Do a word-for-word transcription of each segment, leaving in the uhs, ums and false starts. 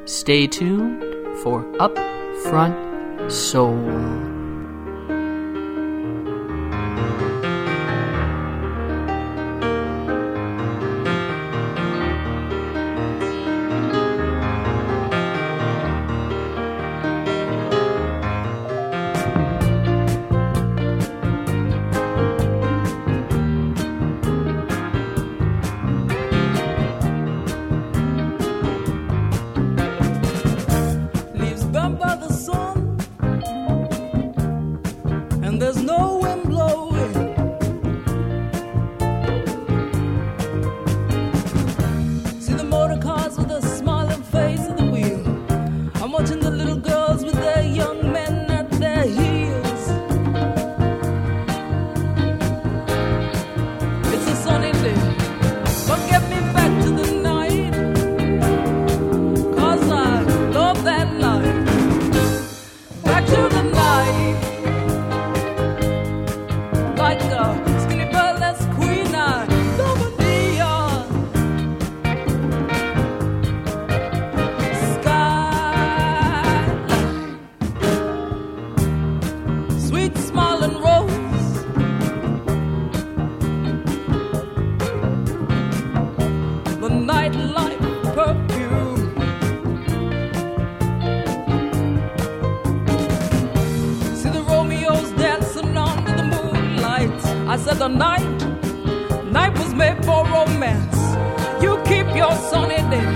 Stay tuned for Upfront Soul. The night, night was made for romance. You keep your sunny day.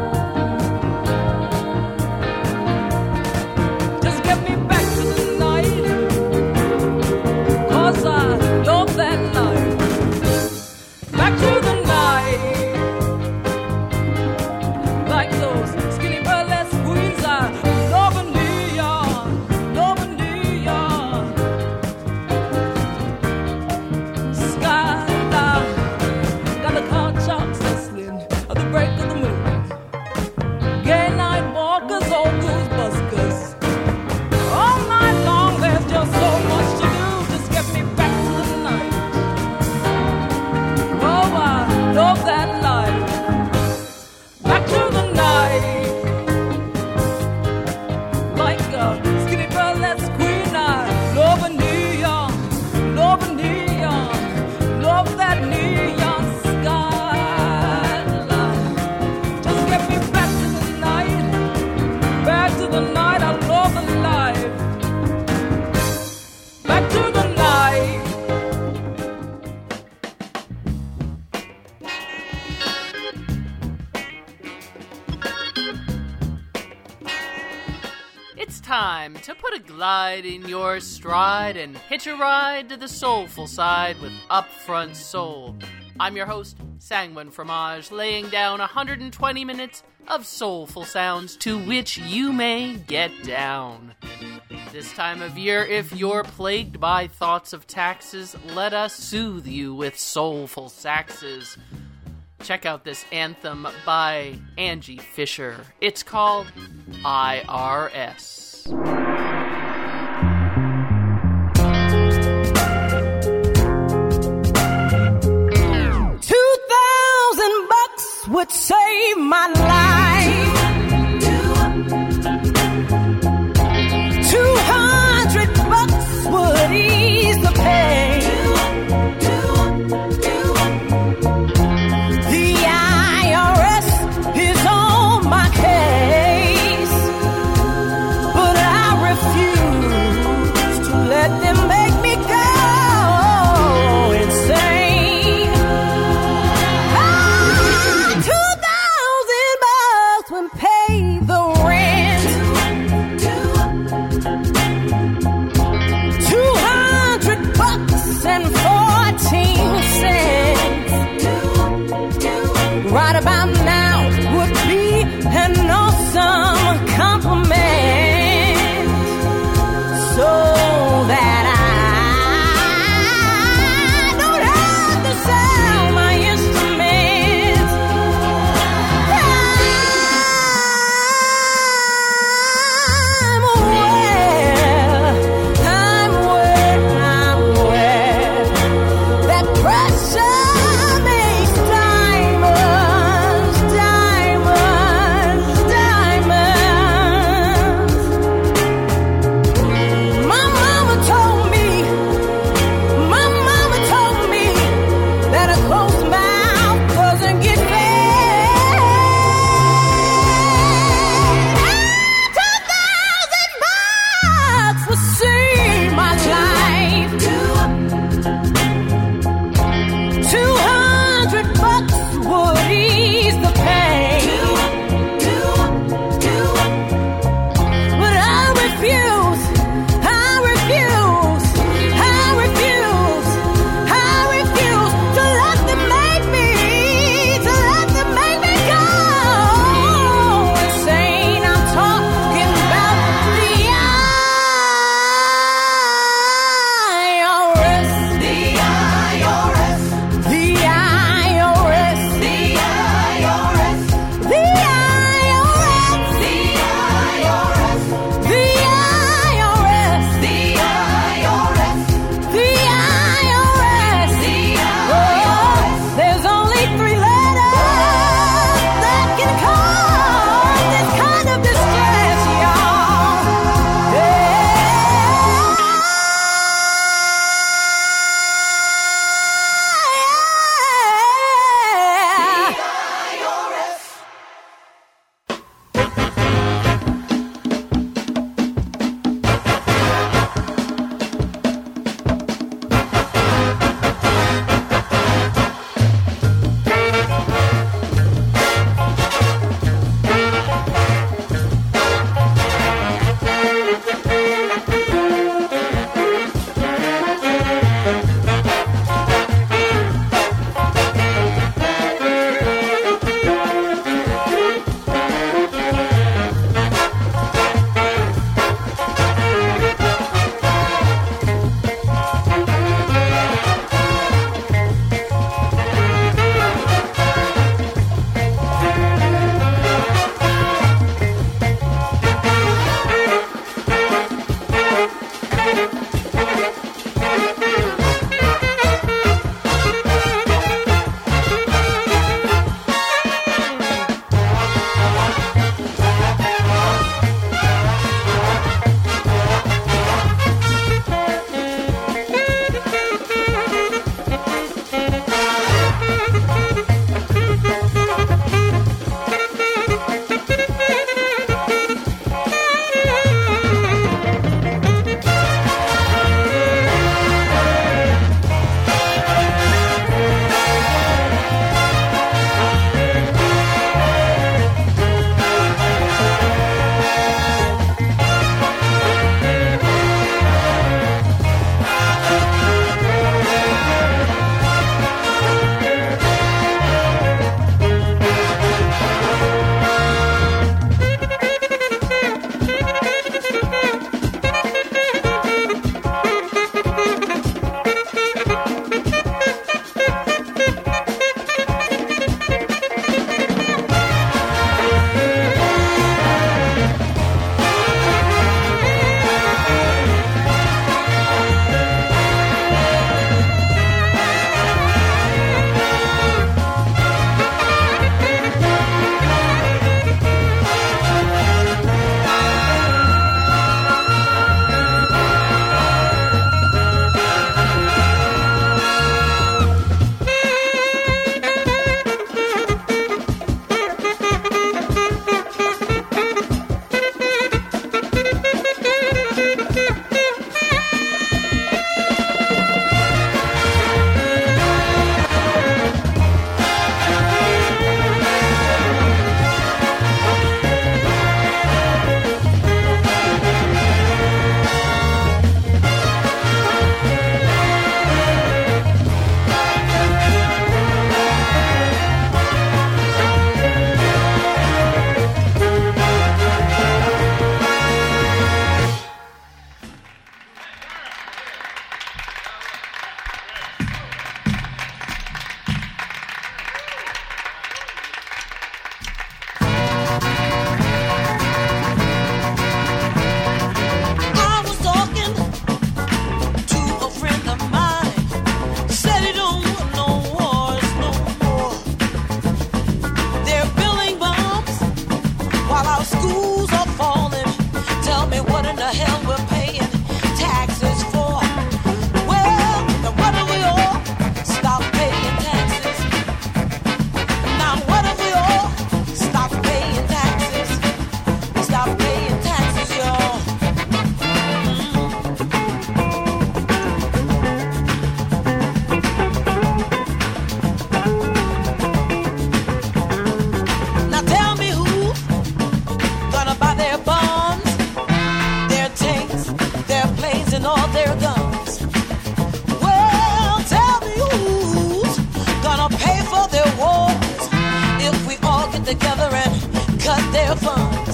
Just get me back to the night, 'cause I love that night. Back to the night, like those skinny burlesque queens. I love a New York, love a New York. Time to put a glide in your stride and hitch a ride to the soulful side with Upfront Soul. I'm your host, Sanguine Fromage, laying down one hundred twenty minutes of soulful sounds to which you may get down. This time of year, if you're plagued by thoughts of taxes, let us soothe you with soulful saxes. Check out this anthem by Angie Fisher. It's called I R S. Two thousand bucks would save my life. Two hundred bucks would ease the pain. The I R S is on my case, but I refuse to let them make me go insane. Ah, two thousand bucks. schools are falling. Tell me what in the hell we're paying taxes for. Well, then what do we all stop paying taxes? Now what do we all stop paying taxes? Stop paying taxes, y'all. Now tell me who's gonna buy their bonds, their tanks, their planes, and all their guns. Well, tell me who's gonna pay for their wars if we all get together and cut their funds.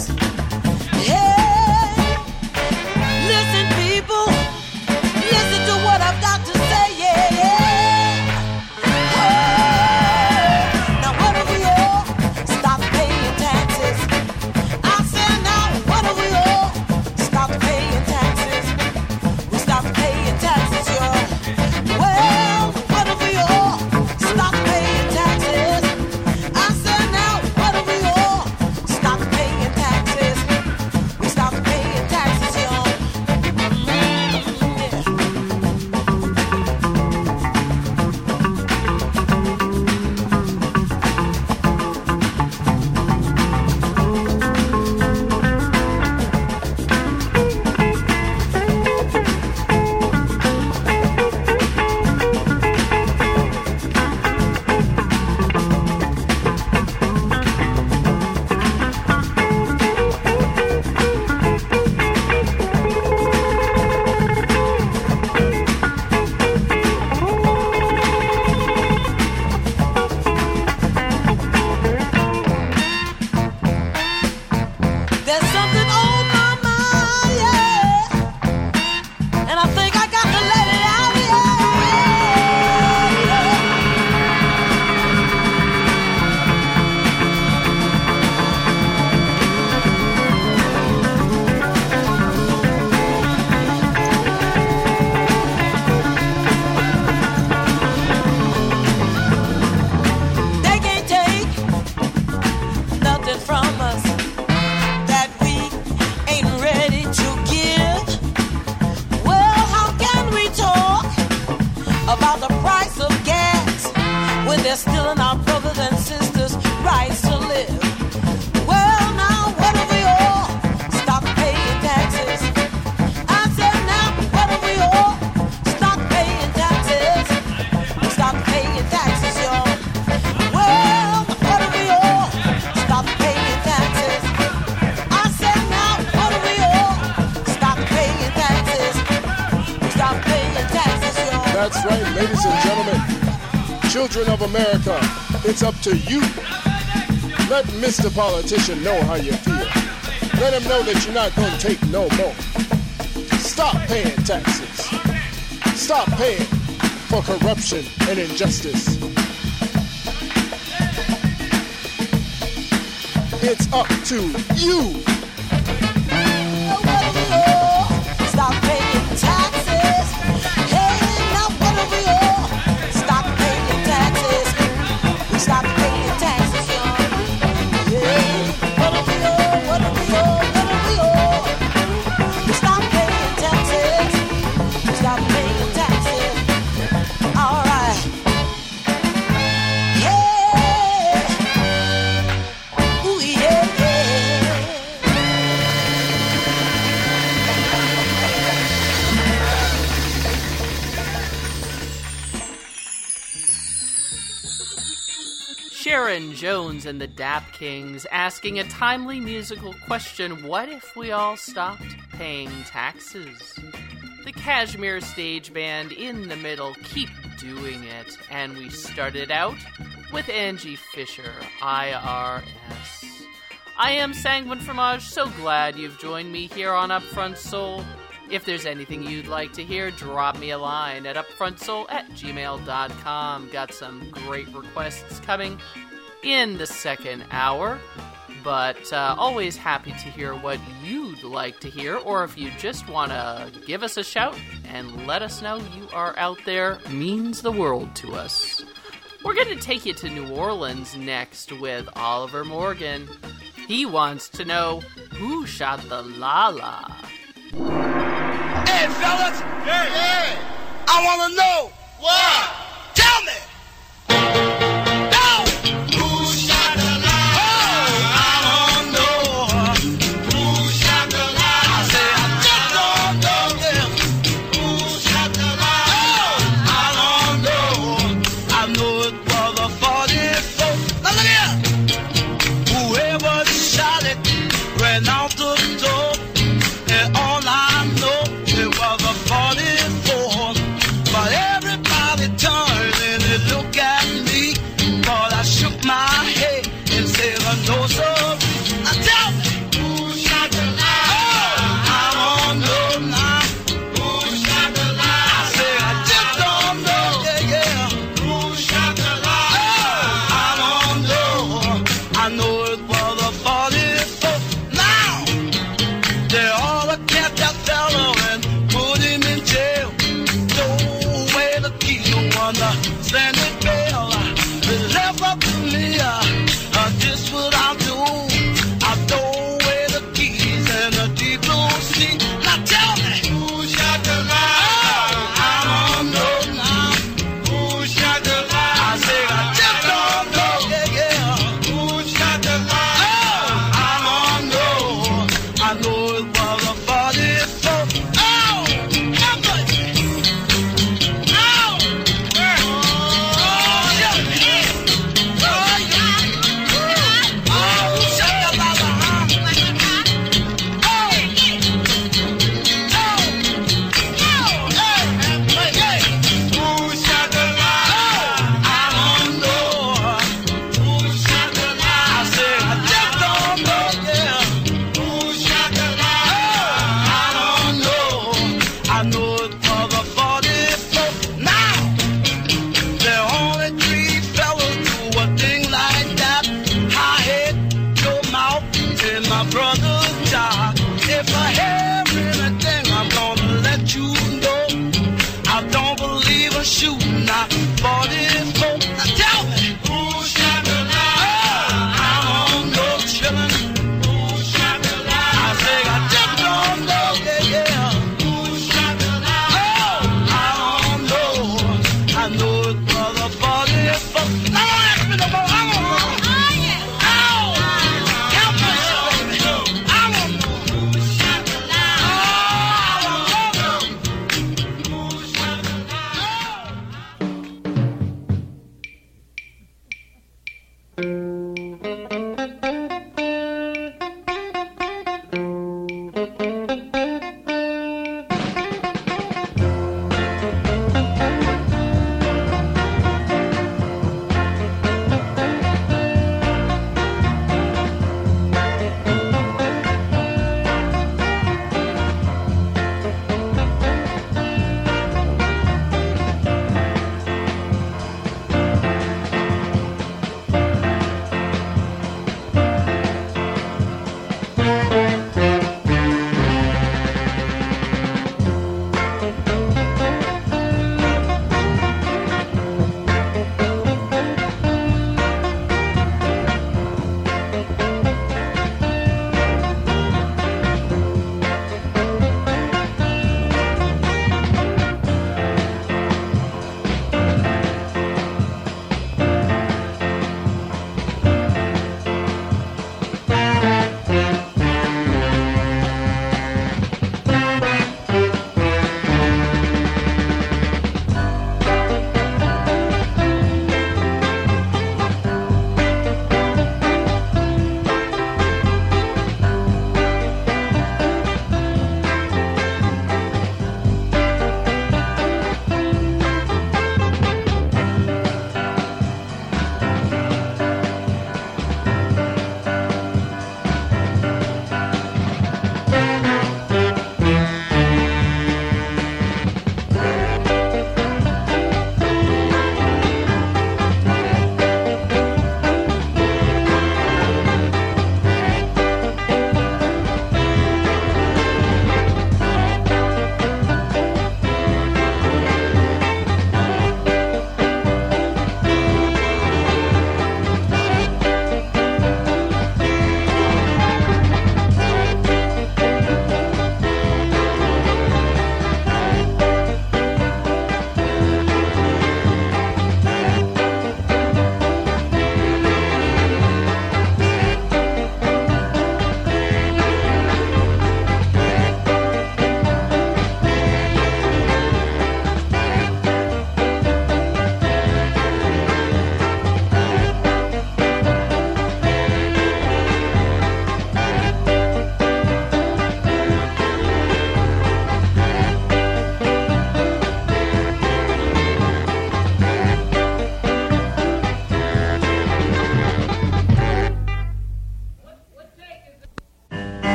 Hey, listen, people, listen to what I've got to say, yeah, yeah. Oh, now what do we all stop paying taxes? I said now, what do we all stop paying taxes? We stop paying taxes, y'all. Well, what do we all stop paying taxes? I said now, what do we all stop paying taxes? We stop paying taxes, y'all. Mm, yeah. There's something on my mind, yeah, and I think I got to let it out, yeah. They can't take nothing from us that we ain't ready to give. Well, how can we talk about the price of gas when they're stealing our brothers and sisters' rights to live? Well, now what do we all stop paying taxes? I said now, what do we all stop paying taxes? We stop paying taxes, y'all. Well, what do we all stop paying taxes? I said now, what do we all stop paying taxes? We stop paying taxes, y'all. That's right, ladies and gentlemen, children of America, it's up to you. Let Mister Politician know how you feel. Let him know that you're not going to take no more. Stop paying taxes. Stop paying for corruption and injustice. It's up to you. What do we all stop paying taxes? Hey, now what do we all stop paying taxes? We stop paying taxes, y'all. Yeah, what do we all, what do we all, what do we all? We stop paying taxes. We stop paying taxes. All right. Yeah. Ooh, yeah, yeah. Sharon Jones and the Dap Kings asking a timely musical question: what if we all stopped paying taxes? The Kashmir Stage Band in the middle keep doing it, and we started out with Angie Fisher, I R S. I am Sanguine Fromage, so glad you've joined me here on Upfront Soul. If there's anything you'd like to hear, drop me a line at upfrontsoul at gmail dot com. Got some great requests coming in the second hour, but uh, always happy to hear what you'd like to hear, or if you just want to give us a shout and let us know you are out there, means the world to us. We're going to take you to New Orleans next with Oliver Morgan. He wants to know who shot the Lala. Hey, fellas. Yeah, yeah. I want to know. What? Tell me. Oh,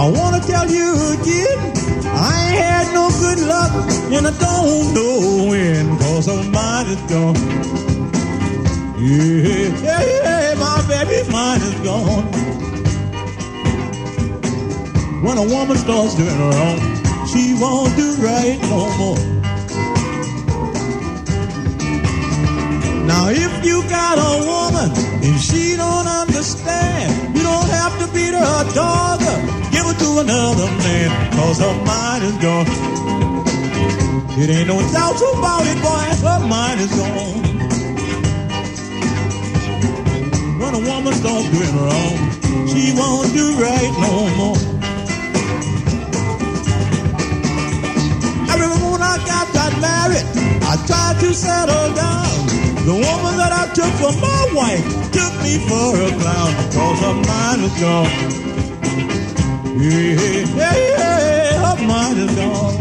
I wanna tell you again, I ain't had no good luck, and I don't know when, cause her mind is gone. Yeah, yeah, yeah, my baby's mind is gone. When a woman starts doing wrong, she won't do right no more. Now if you got a woman and she don't understand, you don't have to beat her or dog her, give her to another man, cause her mind is gone. It ain't no doubt about it, boy, her mind is gone. When a woman starts doing wrong, she won't do right no more. I remember when I got got married, I tried to settle down. The woman that I took for my wife took me for a clown, cause her mind is gone. Yeah, yeah, yeah, her mind is gone.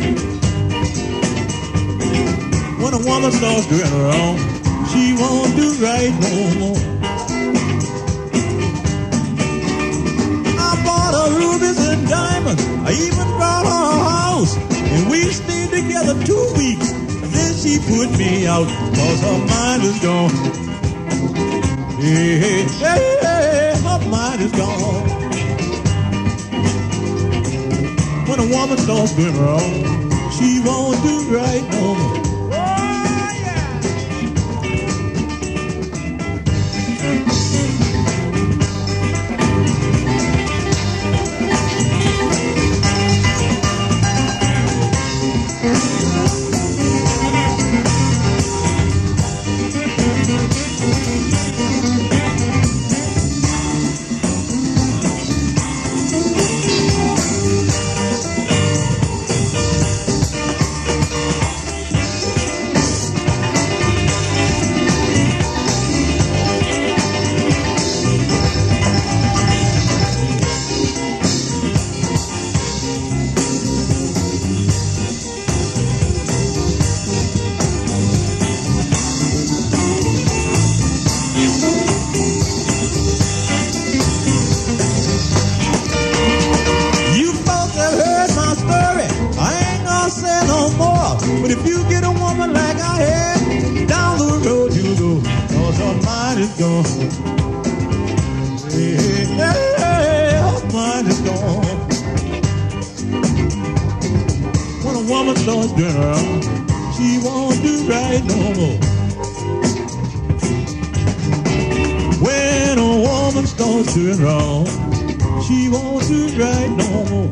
When a woman starts doing wrong, she won't do right no more. I bought her rubies and diamonds, I even brought her a house, and we stayed together two weeks. Then she put me out, cause her mind is gone. Hey, hey, hey, hey, her mind is gone. When a woman starts doing wrong, she won't do right no more. Oh, yeah. But if you get a woman like I had, down the road you go, cause her mind is gone. Hey, hey, hey, her mind is gone. When a woman starts doing wrong, she won't do right no more. When a woman starts doing wrong, she won't do right no more.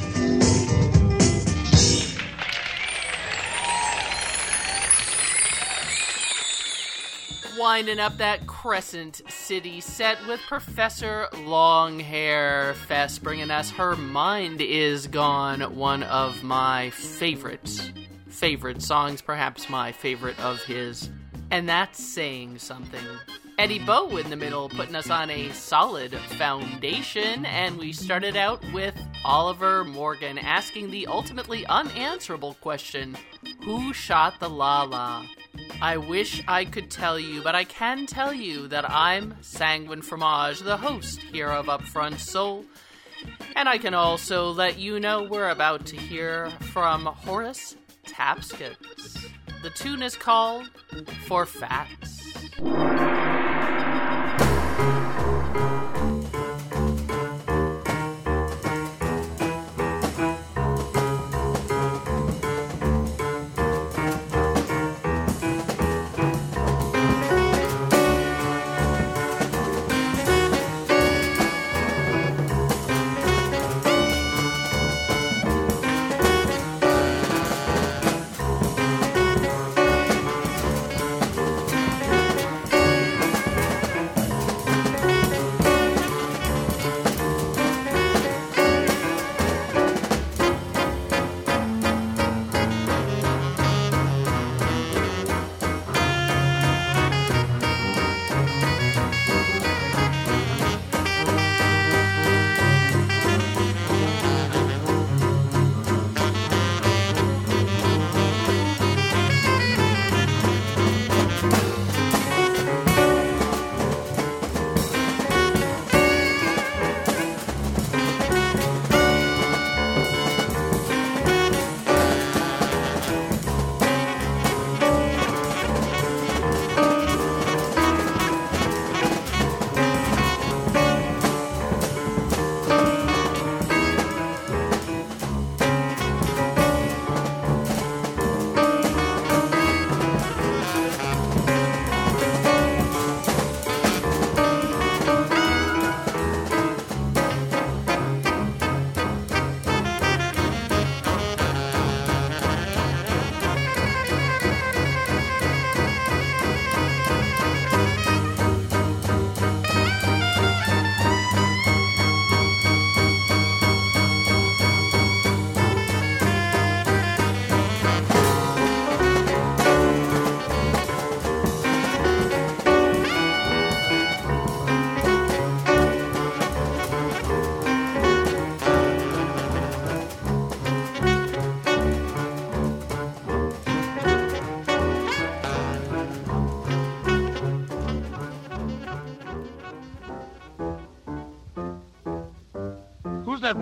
Winding up that Crescent City set with Professor Longhair Fess, bringing us Her Mind Is Gone, one of my favorites, favorite songs, perhaps my favorite of his, and that's saying something. Eddie Bow in the middle, putting us on a solid foundation, and we started out with Oliver Morgan asking the ultimately unanswerable question, who shot the La-La? I wish I could tell you, but I can tell you that I'm Sanguine Fromage, the host here of Upfront Soul, and I can also let you know we're about to hear from Horace Tapskins. The tune is called For Facts.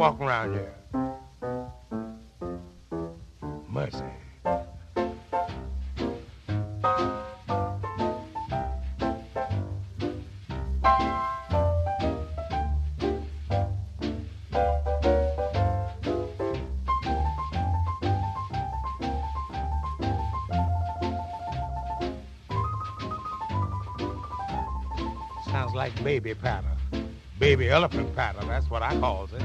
walking around here? Mercy. Sounds like baby patter. Baby elephant patter, that's what I calls it.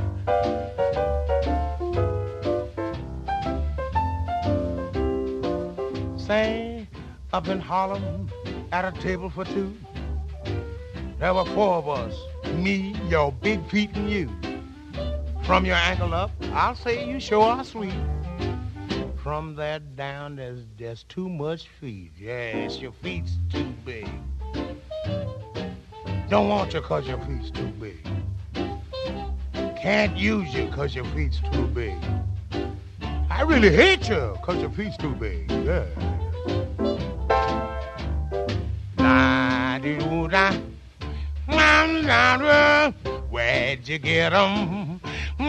Say, up in Harlem, at a table for two, there were four of us, me, your big feet, and you. From your ankle up, I'll say you sure are sweet. From there down, there's just too much feet. Yes, your feet's too big. Don't want you cause your feet's too big. Can't use you cause your feet's too big. I really hate you cause your feet's too big. Yeah. Where'd you get 'em?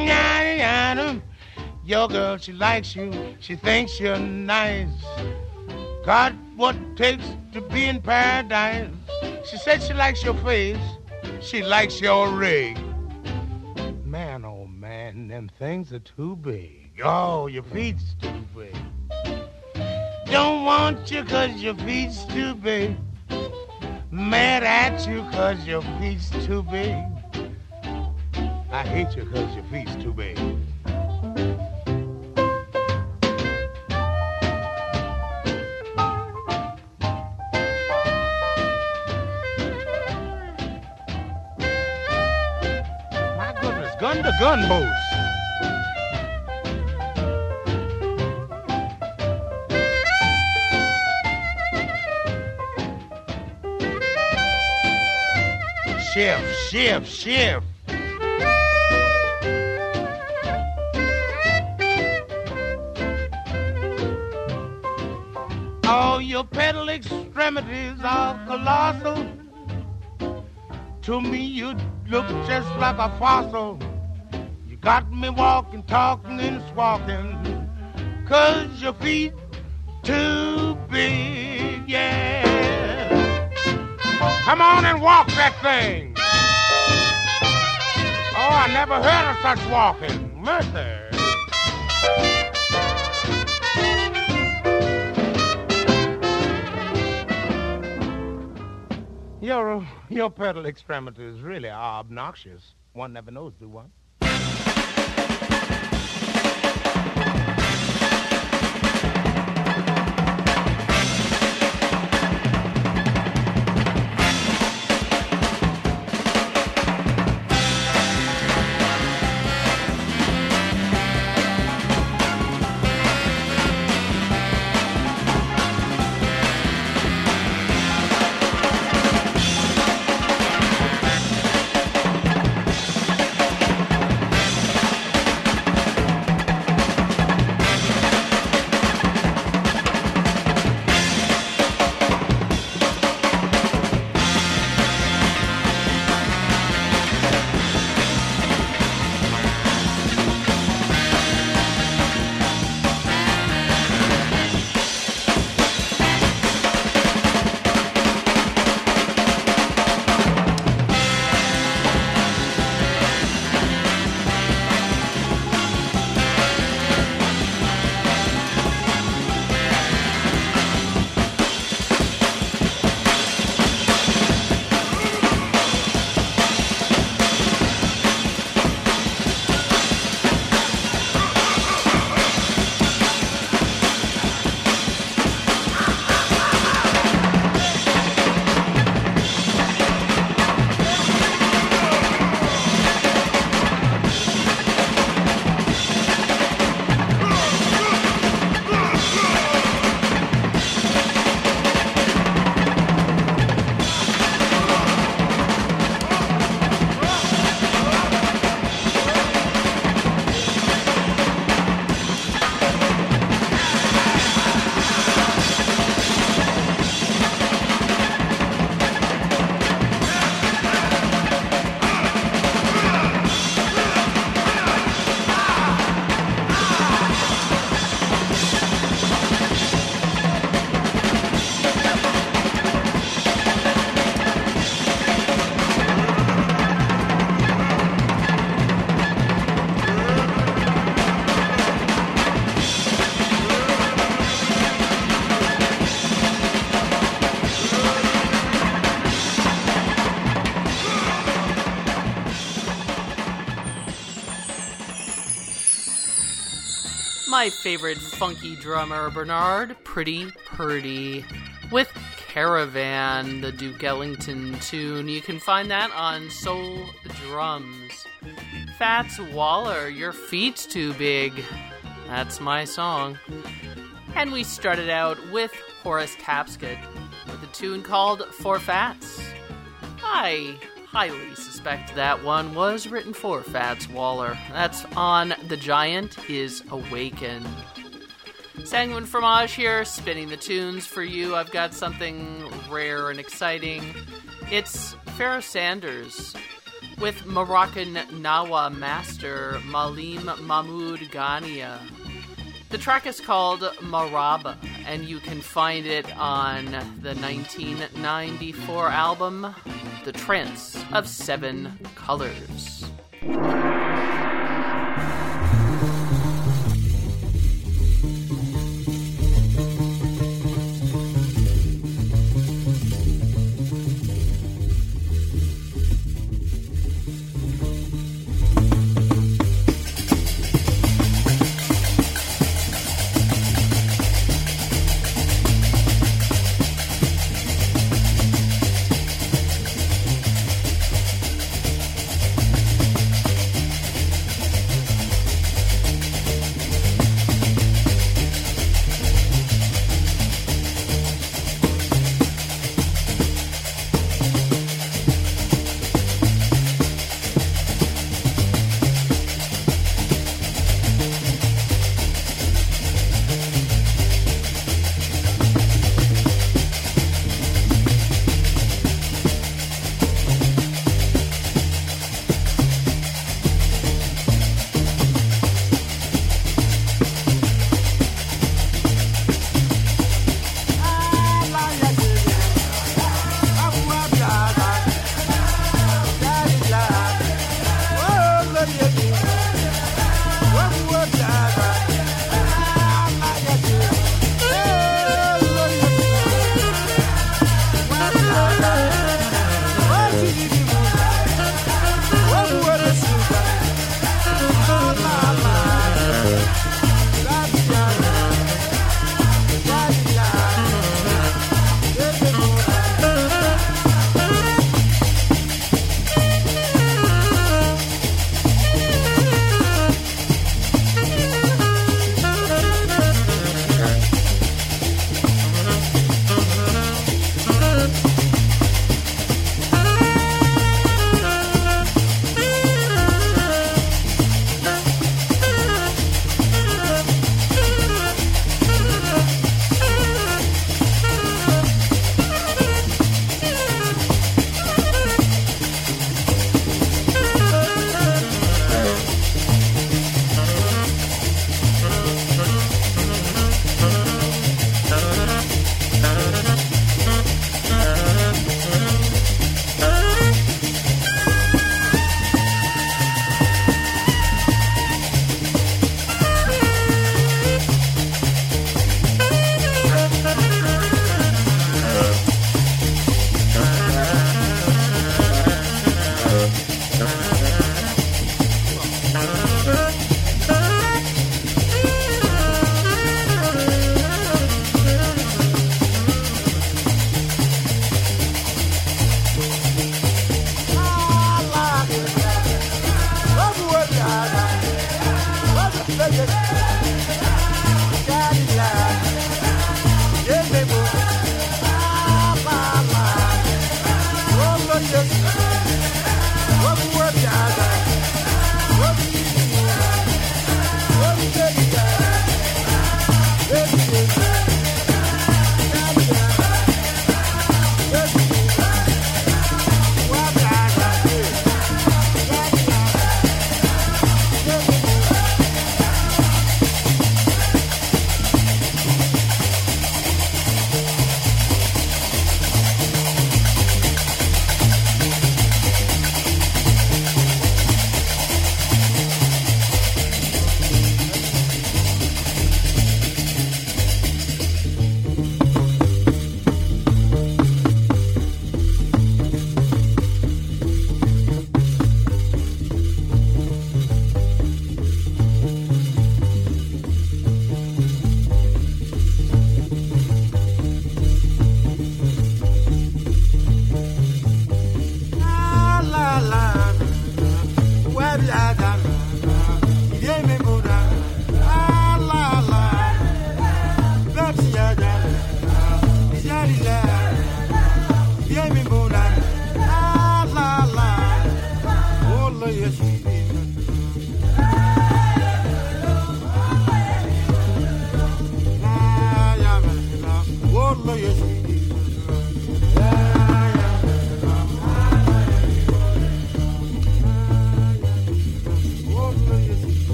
Your girl, she likes you. She thinks you're nice. Got what it takes to be in paradise. She said she likes your face. She likes your rig. Man, oh man, them things are too big. Oh, your feet's too big. Don't want you cause your feet's too big. Mad at you cause your feet's too big. I hate you cause your feet's too big. Gun to gun boats. Shift, shift, shift. All your pedal extremities are colossal. To me, you look just like a fossil. You got me walking, talking, and swalking, cause your feet too big, yeah. Come on and walk that thing. Oh, I never heard of such walking. Mercy. Your, your pedal extremities really are obnoxious. One never knows, do one? My favorite funky drummer, Bernard Pretty Purdy, with Caravan, the Duke Ellington tune. You can find that on Soul Drums. Fats Waller, Your Feet's Too Big. That's my song. And we started out with Horace Tapscott with a tune called For Fats. I highly suspect that one was written for Fats Waller. That's on The Giant Is Awakened. Sanguine Fromage here, spinning the tunes for you. I've got something rare and exciting. It's Pharoah Sanders with Moroccan Nawa master Malim Mahmoud Ghania. The track is called Maraba, and you can find it on the nineteen ninety-four album, The Trance of Seven Colors.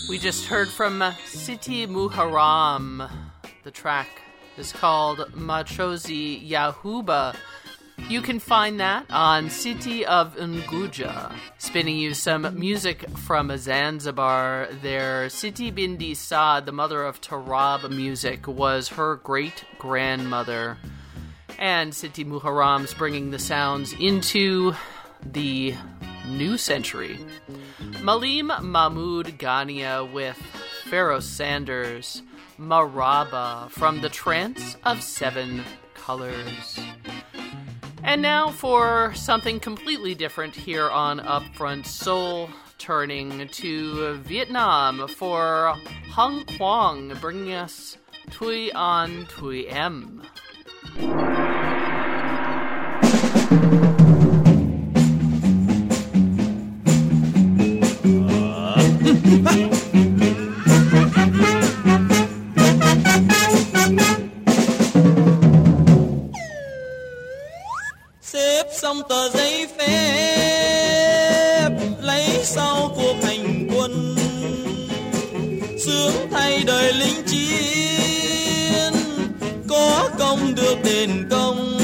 We just heard from Siti Muharram. The track is called Machozi Yahuba. You can find that on City of Unguja. Spinning you some music from Zanzibar. Their Siti Bindi Saad, the mother of Tarab music, was her great-grandmother. And Siti Muharram's bringing the sounds into the new century. Malim Mahmoud Ghania with Pharoah Sanders, Maraba from the Trance of Seven Colors. And now for something completely different here on Upfront Soul, turning to Vietnam for Hong Quang, bringing us Tui An Tui Em. Xếp xong tờ giấy phép lấy sau cuộc hành quân, sướng thay đời lính chiến có công được đền công,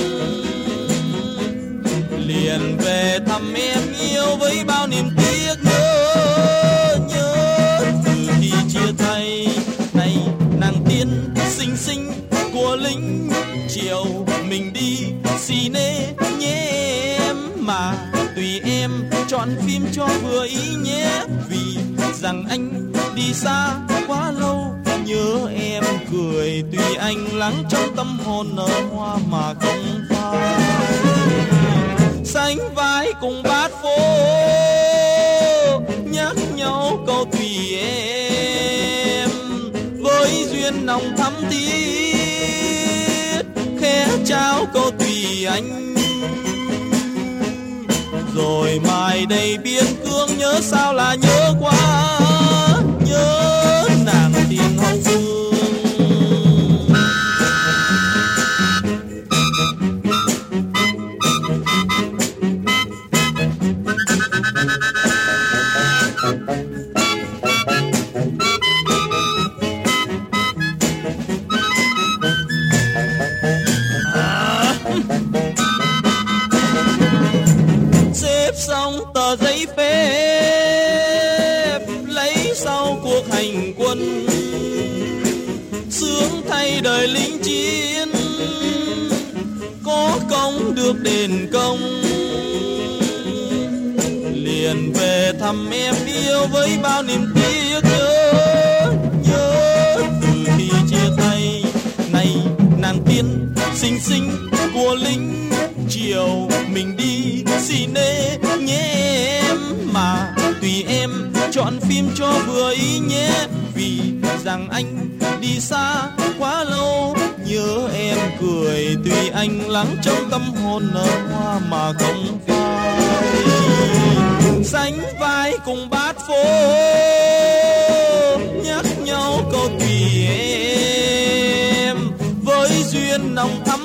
liền về thăm em yêu với bao niềm tiếc nhớ. Nhớ từ khi chia tay này nàng tiên xinh xinh của lính, chiều mình đi xì nê nhé em, mà tùy em chọn phim cho vừa ý nhé, vì rằng anh đi xa quá lâu nhớ em cười, tùy anh lắng trong tâm hồn nở hoa mà không phai. Sánh vai cùng bát phố nhắc nhau câu tùy em, với duyên nồng thắm thiết khẽ trao câu tùy anh. Rồi mai đây biên cương nhớ sao là nhớ quá, nhớ nàng tiền hậu phương. Xong tờ giấy phép lấy sau cuộc hành quân, sướng thay đời lính chiến có công được đền công, liền về thăm em yêu với bao niềm tiếc nhớ. Nhớ từ khi chia tay này nàng tiên xinh xinh của lính, chiều mình đi xì nê nhé em, mà tùy em chọn phim cho vừa ý nhé, vì rằng anh đi xa quá lâu nhớ em cười, tùy anh lắng trong tâm hồn nở hoa mà không phai. Sánh vai cùng bát phố nhắc nhau câu tùy em, với duyên nồng thắm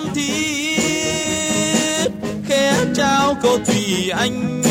thiết khẽ trao câu tùy anh.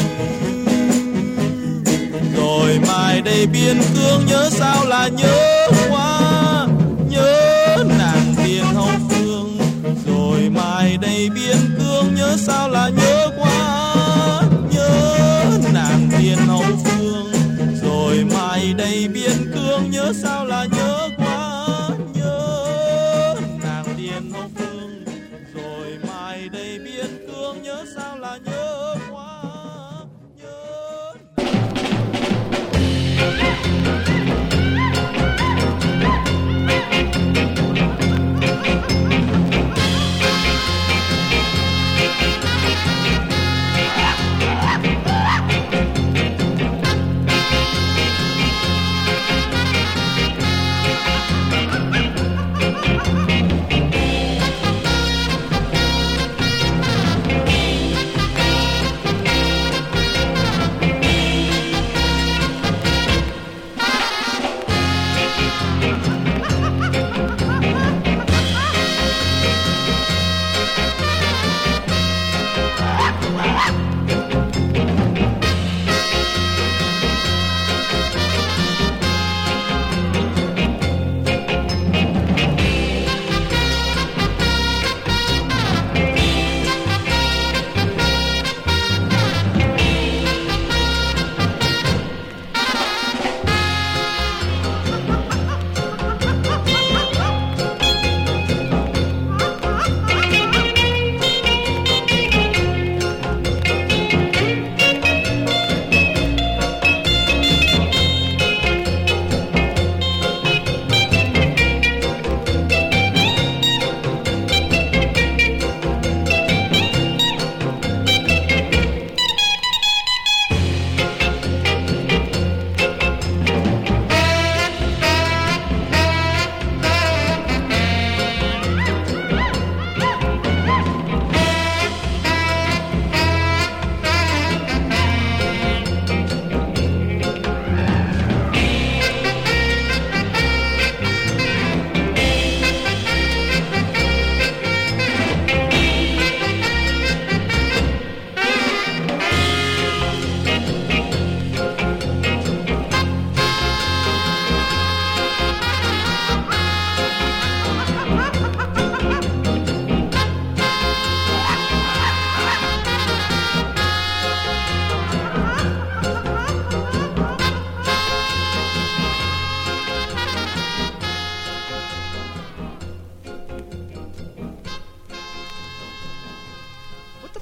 Rồi mai đây biên cương nhớ sao là nhớ quá, nhớ nàng tiền hậu phương. Rồi mai đây biên cương nhớ sao là nhớ quá, nhớ nàng tiền hậu phương. Rồi mai đây biên cương nhớ sao là nhớ quá, nhớ nàng tiền hậu phương. Rồi mai đây biên cương nhớ sao là nhớ quá, nhớ.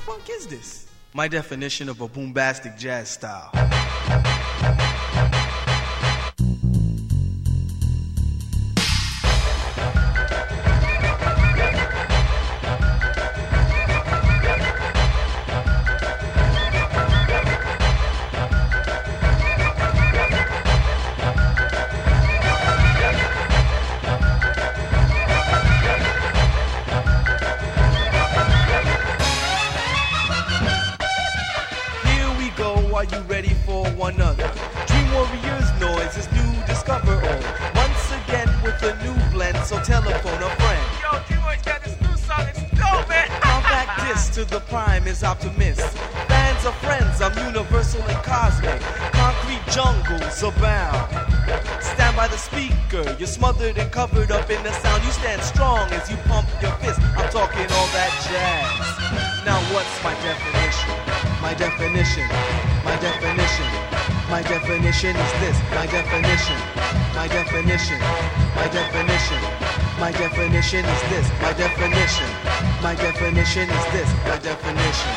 funk is this? My definition of a boombastic jazz style. Optimist. Fans are friends, I'm universal and cosmic. Concrete jungles abound. Stand by the speaker, you're smothered and covered up in the sound. You stand strong as you pump your fist. I'm talking all that jazz. Now what's my definition? My definition, my definition, my definition is this. My definition, my definition, my definition, my definition is this. My definition, my definition is this. My definition.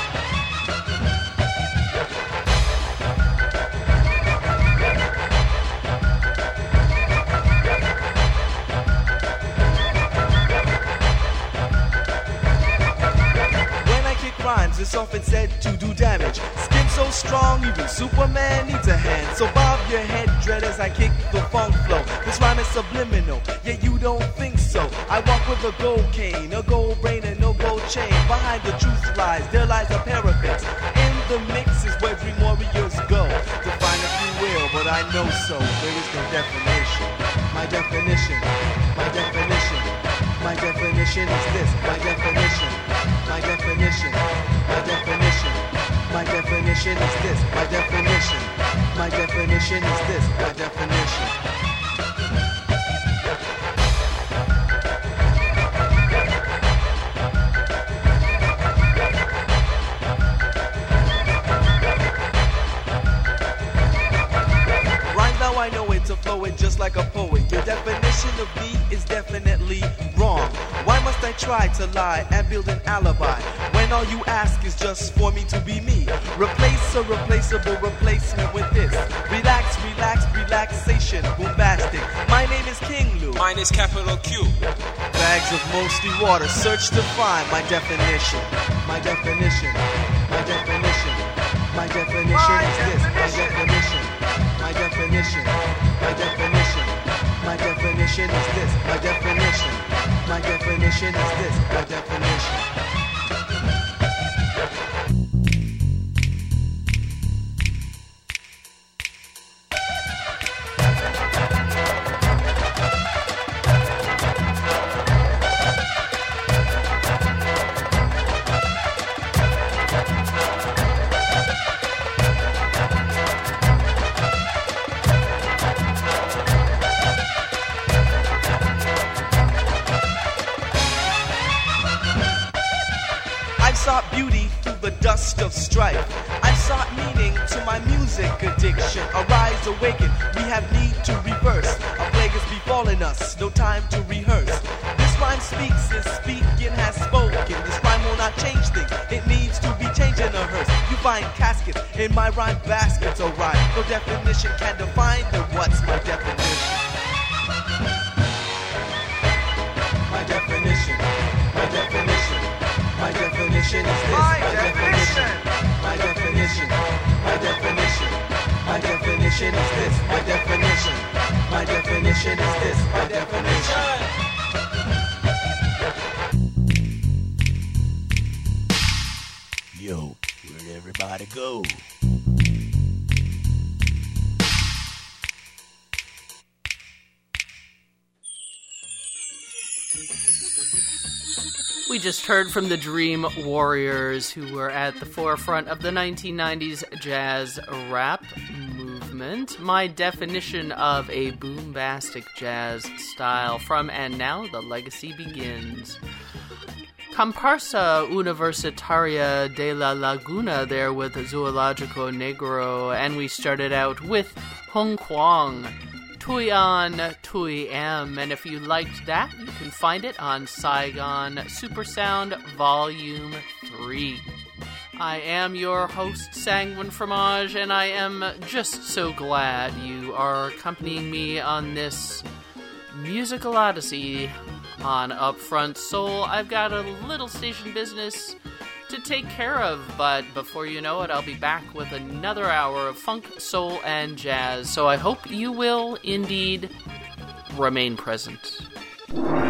It's often said to do damage. Skin so strong, even Superman needs a hand. So bob your head, dread, as I kick the funk flow. This rhyme is subliminal, yet you don't think so. I walk with a gold cane, a gold brain, and no gold chain. Behind the truth lies, there lies a parapet. In the mix is where dream warriors go. Define if you will, but I know so. There is no definition. My definition, my definition, my definition is this. My definition, my definition, my definition, my definition is this. My definition, my definition is this. My definition. Right now I know it to flow it just like a poet. Your definition of me is definitely wrong. Why must I try to lie and build an alibi when all you ask is just for me to be me? Replace a replaceable replacement with this. Relax, relax, relaxation, boombastic. My name is King Lou. Mine is capital Q. Bags of mostly water, search to find my definition. My definition, my definition, my definition is this. My definition, my definition, my definition, my definition is this. My definition, my definition is this. My definition. Of strife, I've sought meaning to my music addiction. Arise, awaken, we have need to reverse. A plague is befalling us, no time to rehearse. This rhyme speaks and speaking has spoken. This rhyme will not change things, it needs to be changed in a hearse. You find caskets in my rhyme baskets, alright. No definition can define then what's my definition. My definition, my definition, my definition is this. My definition, my definition, my definition, my definition is this. My definition, my definition is this. My definition. Yo, where'd everybody go? We just heard from the Dream Warriors, who were at the forefront of the nineteen nineties jazz rap movement. My definition of a boombastic jazz style from And Now the Legacy Begins. Comparsa Universitaria de la Laguna there with Zoologico Negro, and we started out with Hong Kwang, Tui An, Tui Am, and if you liked that, you can find it on Saigon Supersound Volume three. I am your host, Sanguine Fromage, and I am just so glad you are accompanying me on this musical odyssey on Upfront Soul. I've got a little station business to take care of, but before you know it, I'll be back with another hour of funk, soul, and jazz, so I hope you will indeed remain present.